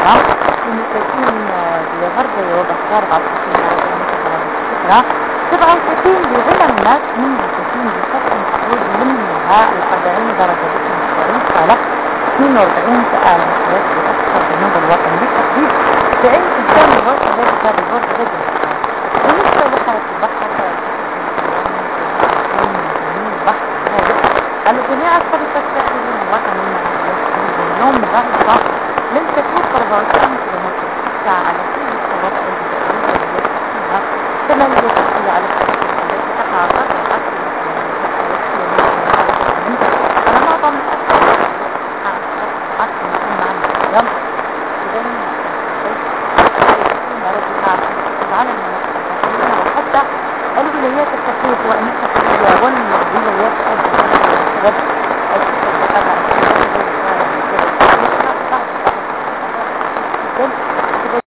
الفكرة إنه تكون بغربة وبختار بعض الفكرة 37 بعلم الناس من تكون بسطح محدود منها 40 درجة باسم صالح 42 سؤال بأكثر جنوب الوطن بالتحديد 90 إنسان الوطن ذلك هذا الوطن رجل بالنسبة لحركة البحر الجميع الطريقة الساحلية من الوطن اليوم ضغطة لن تكون 24 كيلومتر في الساعة على كل الشواطئ الجزائرية كما هي تحصل على الطريق التي تقع قرب على معظم وحتى الولايات التقليدية والمستقلية والولايات الجزائرية